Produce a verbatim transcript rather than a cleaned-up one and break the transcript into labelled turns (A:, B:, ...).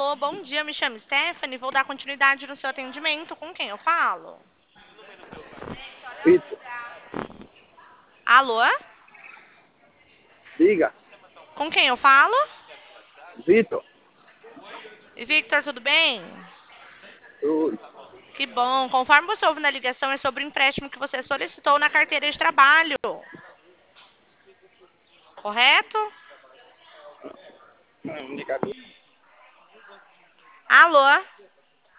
A: Alô, bom dia, me chamo Stephanie, vou dar continuidade no seu atendimento. Com quem eu falo?
B: Vitor,
A: Alô?
B: diga.
A: Com quem eu falo?
B: Vitor,
A: Victor, tudo bem?
B: tudo.
A: Que bom. Conforme você ouve na ligação, é sobre o empréstimo que você solicitou na carteira de trabalho. Correto?
B: Não, diga.
A: Alô?